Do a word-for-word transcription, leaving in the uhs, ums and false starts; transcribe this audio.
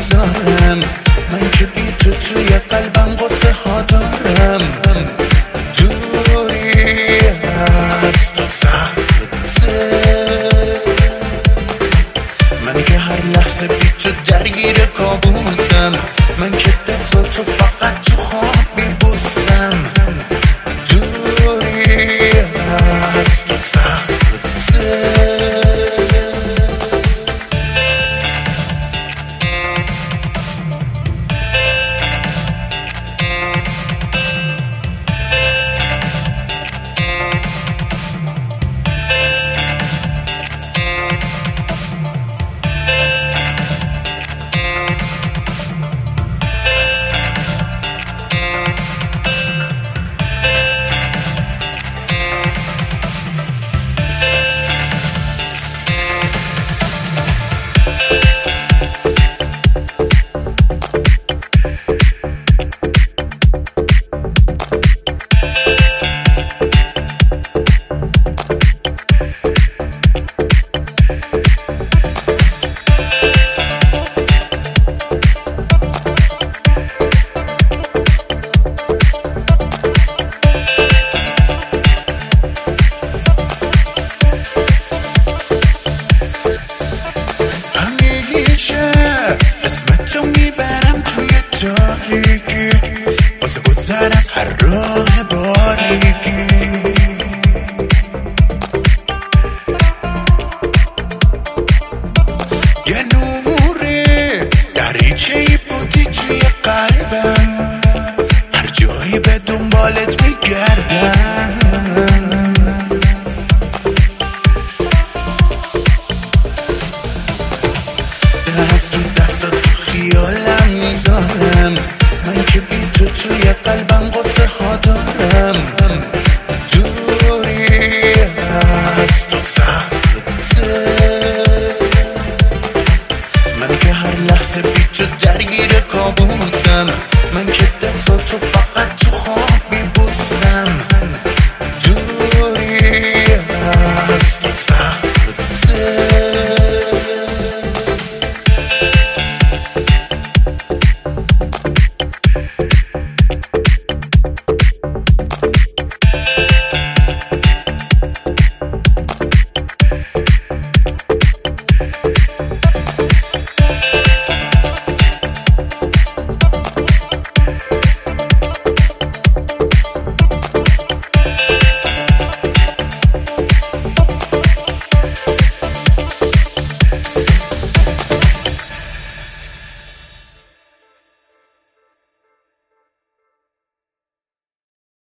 میذارم. من که بی تو توی قلبم قصه ها دارم. دوری از تو سخته، من که هر لحظه بی تو درگیر کابوسم. من که دست تو فقط تو خواب میبوسم. دوری از تو سخته. واسه گذر از هر راه باریکی، یه نوره دریچه ای بودی توی قلبم. هر جایی به دنبالت میگردم. دست تو دست تو خیالم میذارم. من که بی تو توی قلبم قصه ها دارم.